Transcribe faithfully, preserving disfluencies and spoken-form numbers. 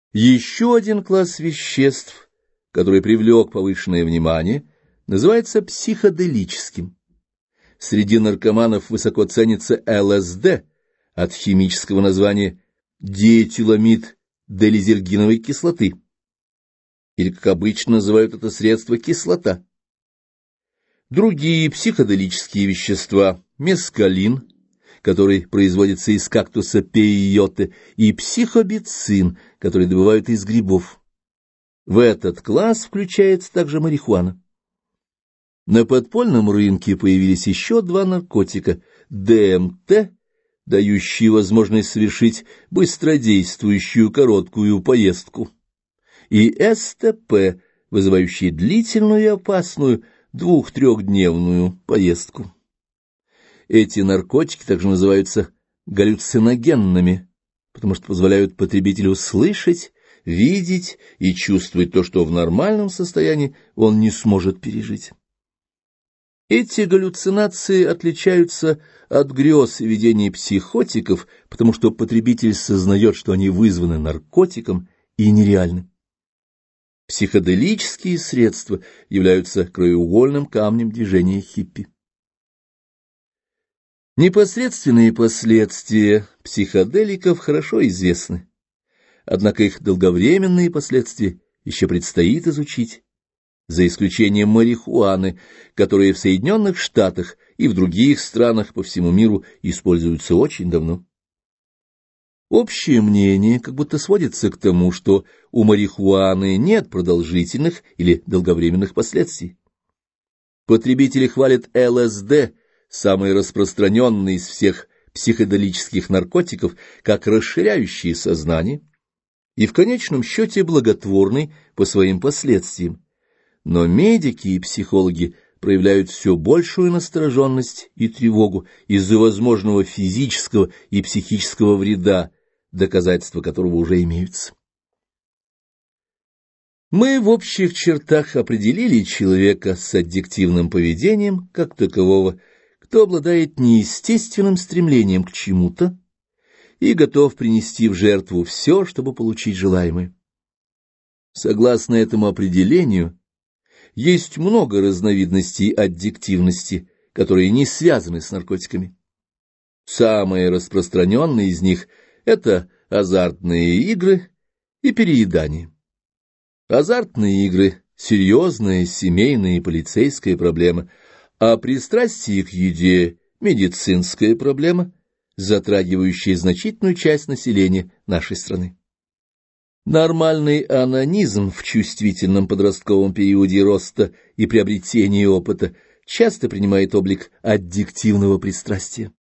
Еще один класс веществ, который привлек повышенное внимание, называется психоделическим. Среди наркоманов высоко ценится эл эс дэ от химического названия диэтиламид делизергиновой кислоты, или, как обычно называют это средство, кислота. Другие психоделические вещества – мескалин, который производится из кактуса пейоте, и психобицин, который добывают из грибов. В этот класс включается также марихуана. На подпольном рынке появились еще два наркотика – дэ эм тэ, дающие возможность совершить быстродействующую короткую поездку, и эс тэ пэ, вызывающие длительную и опасную двух-трехдневную поездку. Эти наркотики также называются галлюциногенными, потому что позволяют потребителю слышать, видеть и чувствовать то, что в нормальном состоянии он не сможет пережить. Эти галлюцинации отличаются от грез и видений психотиков, потому что потребитель сознает, что они вызваны наркотиком и нереальны. Психоделические средства являются краеугольным камнем движения хиппи. Непосредственные последствия психоделиков хорошо известны, однако их долговременные последствия еще предстоит изучить, за исключением марихуаны, которая в Соединенных Штатах и в других странах по всему миру используется очень давно. Общее мнение как будто сводится к тому, что у марихуаны нет продолжительных или долговременных последствий. Потребители хвалят эл эс дэ, самый распространенный из всех психоделических наркотиков, как расширяющий сознание и в конечном счете благотворный по своим последствиям. Но медики и психологи проявляют все большую настороженность и тревогу из-за возможного физического и психического вреда, доказательства которого уже имеются. Мы в общих чертах определили человека с аддиктивным поведением как такового, кто обладает неестественным стремлением к чему-то и готов принести в жертву все, чтобы получить желаемое. Согласно этому определению, есть много разновидностей аддиктивности, которые не связаны с наркотиками. Самые распространенные из них – это азартные игры и переедание. Азартные игры – серьезная семейная и полицейская проблема, а пристрастие к еде – медицинская проблема, затрагивающая значительную часть населения нашей страны. Нормальный анонизм в чувствительном подростковом периоде роста и приобретения опыта часто принимает облик аддиктивного пристрастия.